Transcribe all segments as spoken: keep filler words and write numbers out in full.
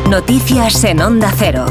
Noticias en Onda Cero.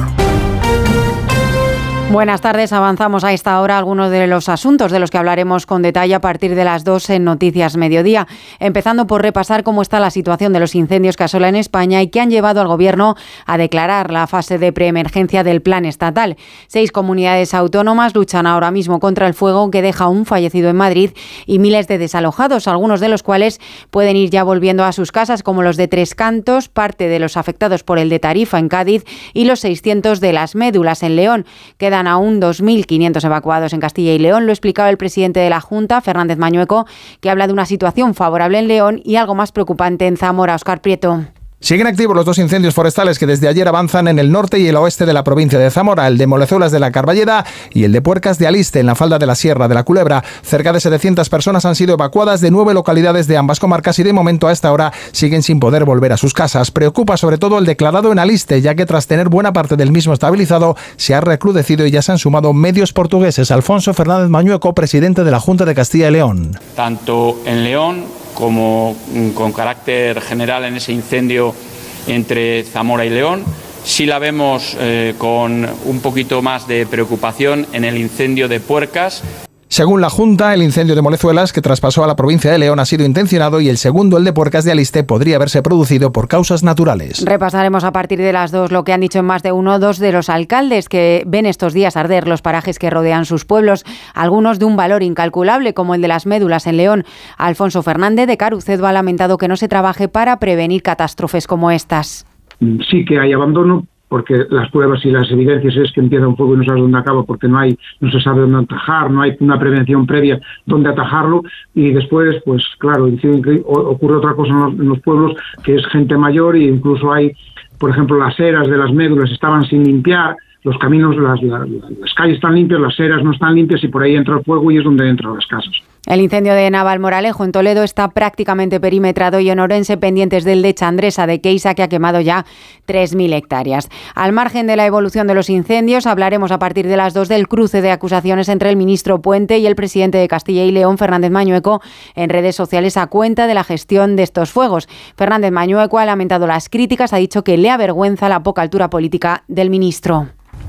Buenas tardes, avanzamos a esta hora algunos de los asuntos de los que hablaremos con detalle a partir de las dos en Noticias Mediodía, empezando por repasar cómo está la situación de los incendios que asolan España y que han llevado al Gobierno a declarar la fase de preemergencia del plan estatal. Seis comunidades autónomas luchan ahora mismo contra el fuego que deja un fallecido en Madrid y miles de desalojados, algunos de los cuales pueden ir ya volviendo a sus casas, como los de Tres Cantos, parte de los afectados por el de Tarifa en Cádiz y los seiscientos de Las Médulas en León. Quedan aún dos mil quinientos evacuados en Castilla y León. Lo explicaba el presidente de la Junta, Fernández Mañueco, que habla de una situación favorable en León y algo más preocupante en Zamora. Óscar Prieto. Siguen activos los dos incendios forestales que desde ayer avanzan en el norte y el oeste de la provincia de Zamora, el de Molezuelas de la Carballeda y el de Puercas de Aliste, en la falda de la Sierra de la Culebra. Cerca de setecientas personas han sido evacuadas de nueve localidades de ambas comarcas y de momento a esta hora siguen sin poder volver a sus casas. Preocupa sobre todo el declarado en Aliste, ya que tras tener buena parte del mismo estabilizado, se ha recrudecido y ya se han sumado medios portugueses. Alfonso Fernández Mañueco, presidente de la Junta de Castilla y León. Tanto en León como con carácter general en ese incendio entre Zamora y León, sí la vemos eh, con un poquito más de preocupación en el incendio de Puercas. Según la Junta, el incendio de Molezuelas, que traspasó a la provincia de León, ha sido intencionado y el segundo, el de Puercas de Aliste, podría haberse producido por causas naturales. Repasaremos a partir de las dos lo que han dicho en más de uno dos de los alcaldes que ven estos días arder los parajes que rodean sus pueblos, algunos de un valor incalculable, como el de Las Médulas en León. Alfonso Fernández de Carucedo ha lamentado que no se trabaje para prevenir catástrofes como estas. Sí que hay abandono, porque las pruebas y las evidencias es que empieza un fuego y no sabes dónde acaba, porque no hay, no se sabe dónde atajar, no hay una prevención previa dónde atajarlo, y después, pues claro, ocurre otra cosa en los, en los pueblos, que es gente mayor, e incluso hay, por ejemplo, las eras de las médulas estaban sin limpiar, los caminos, las, las, las calles están limpias, las eras no están limpias, y por ahí entra el fuego y es donde entran las casas. El incendio de Navalmoral en Toledo está prácticamente perimetrado y en Orense pendientes del de Chandresa de Queixa, que ha quemado ya tres mil hectáreas. Al margen de la evolución de los incendios, hablaremos a partir de las dos del cruce de acusaciones entre el ministro Puente y el presidente de Castilla y León, Fernández Mañueco, en redes sociales a cuenta de la gestión de estos fuegos. Fernández Mañueco ha lamentado las críticas, ha dicho que le avergüenza la poca altura política del ministro.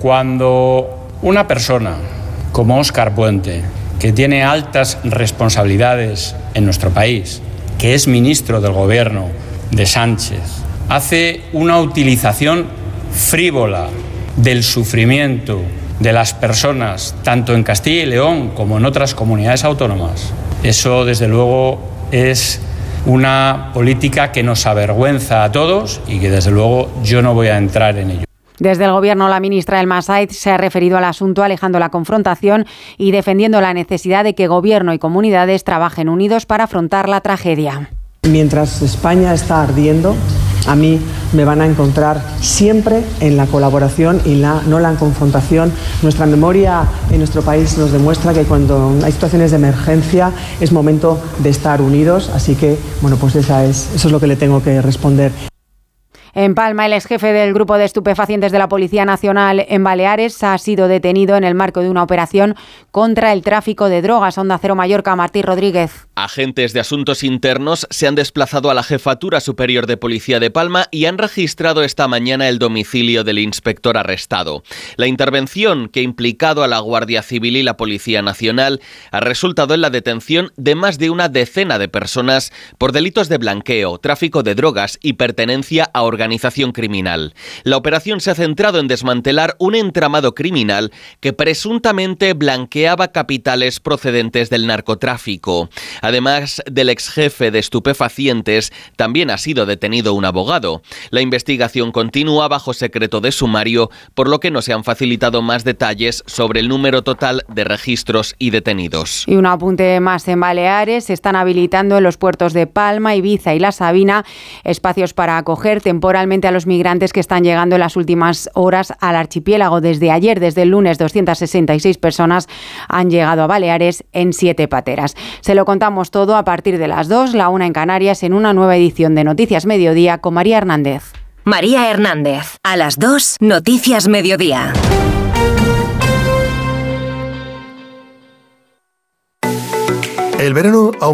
Cuando una persona como Óscar Puente, que tiene altas responsabilidades en nuestro país, que es ministro del gobierno de Sánchez, hace una utilización frívola del sufrimiento de las personas, tanto en Castilla y León como en otras comunidades autónomas, eso desde luego es una política que nos avergüenza a todos y que desde luego yo no voy a entrar en ello. Desde el Gobierno, la ministra Elma Sáez se ha referido al asunto alejando la confrontación y defendiendo la necesidad de que Gobierno y comunidades trabajen unidos para afrontar la tragedia. Mientras España está ardiendo, a mí me van a encontrar siempre en la colaboración y la, no la confrontación. Nuestra memoria en nuestro país nos demuestra que cuando hay situaciones de emergencia es momento de estar unidos, así que bueno, pues esa es, eso es lo que le tengo que responder. En Palma, el exjefe del grupo de estupefacientes de la Policía Nacional en Baleares ha sido detenido en el marco de una operación contra el tráfico de drogas. Onda Cero Mallorca, Martí Rodríguez. Agentes de asuntos internos se han desplazado a la Jefatura Superior de Policía de Palma y han registrado esta mañana el domicilio del inspector arrestado. La intervención, que ha implicado a la Guardia Civil y la Policía Nacional, ha resultado en la detención de más de una decena de personas por delitos de blanqueo, tráfico de drogas y pertenencia a organizaciones organización criminal. La operación se ha centrado en desmantelar un entramado criminal que presuntamente blanqueaba capitales procedentes del narcotráfico. Además del exjefe de estupefacientes, también ha sido detenido un abogado. La investigación continúa bajo secreto de sumario, por lo que no se han facilitado más detalles sobre el número total de registros y detenidos. Y un apunte más en Baleares: se están habilitando en los puertos de Palma, Ibiza y La Sabina espacios para acoger temporalmente a los migrantes que están llegando en las últimas horas al archipiélago. Desde ayer, desde el lunes, doscientas sesenta y seis personas han llegado a Baleares en siete pateras. Se lo contamos todo a partir de las dos, la una en Canarias, en una nueva edición de Noticias Mediodía con María Hernández. María Hernández, a las dos, Noticias Mediodía. El verano